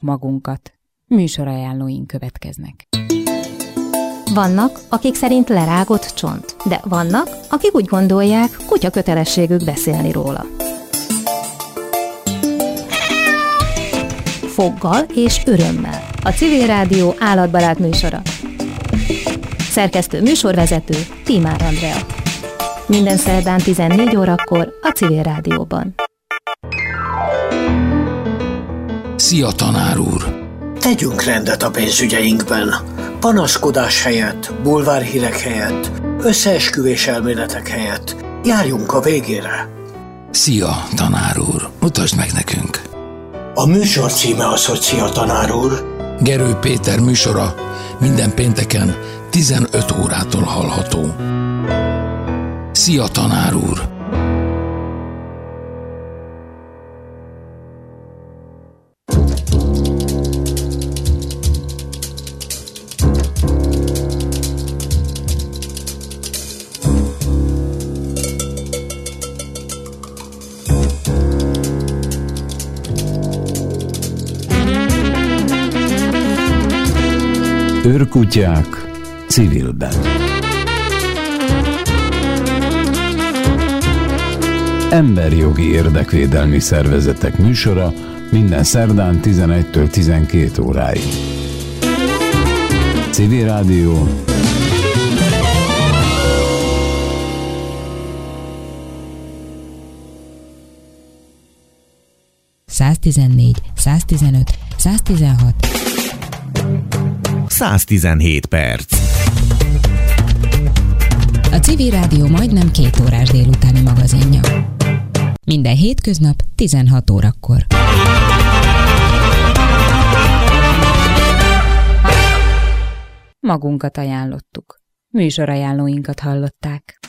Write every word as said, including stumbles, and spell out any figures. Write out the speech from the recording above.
magunkat. Műsorajánlóink következnek. Vannak, akik szerint lerágott csont, de vannak, akik úgy gondolják, kutya kötelességük beszélni róla. Foggal és örömmel. A Civil Rádió állatbarát műsora. Szerkesztő műsorvezető Tímár Andrea. Minden szerdán tizennégy órakor a Civil Rádióban. Szia, tanár úr! Tegyünk rendet a pénzügyeinkben. Panaszkodás helyett, bulvárhírek helyett, összeesküvés elméletek helyett. Járjunk a végére. Szia, tanár úr! Mutasd meg nekünk! A műsor címe az, hogy Szia, tanár úr. Gerő Péter műsora minden pénteken tizenöt órától hallható. Szia, tanár úr! Őrkutyák civilben. Emberjogi érdekvédelmi szervezetek műsora minden szerdán tizenegytől tizenkét óráig. Civil Rádió. száztizennégy, száztizenöt, száztizenhat száztizenhét perc. A Civil Rádió majdnem két órás délutáni magazinja. Minden hétköznap tizenhat órakor. Magunkat ajánlottuk. Műsorajánlóinkat hallották.